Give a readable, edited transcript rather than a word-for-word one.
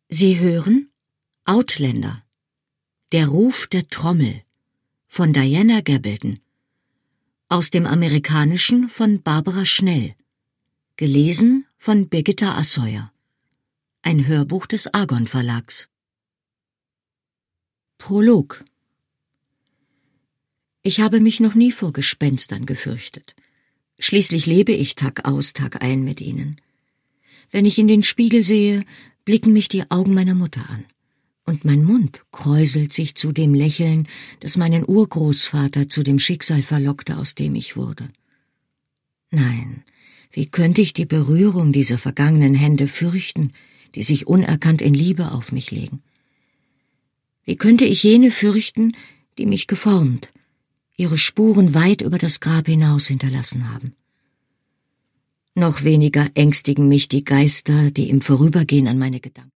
Sie hören Outlander. Der Ruf der Trommel von Diana Gabaldon. Aus dem Amerikanischen von Barbara Schnell. Gelesen von Birgitta Assauer. Ein Hörbuch des Argon Verlags. Prolog. Ich habe mich noch nie vor Gespenstern gefürchtet. Schließlich lebe ich Tag aus, Tag ein mit ihnen. Wenn ich in den Spiegel sehe, blicken mich die Augen meiner Mutter an. Und mein Mund kräuselt sich zu dem Lächeln, das meinen Urgroßvater zu dem Schicksal verlockte, aus dem ich wurde. Nein, wie könnte ich die Berührung dieser vergangenen Hände fürchten, die sich unerkannt in Liebe auf mich legen? Wie könnte ich jene fürchten, die mich geformt, ihre Spuren weit über das Grab hinaus hinterlassen haben? Noch weniger ängstigen mich die Geister, die im Vorübergehen an meine Gedanken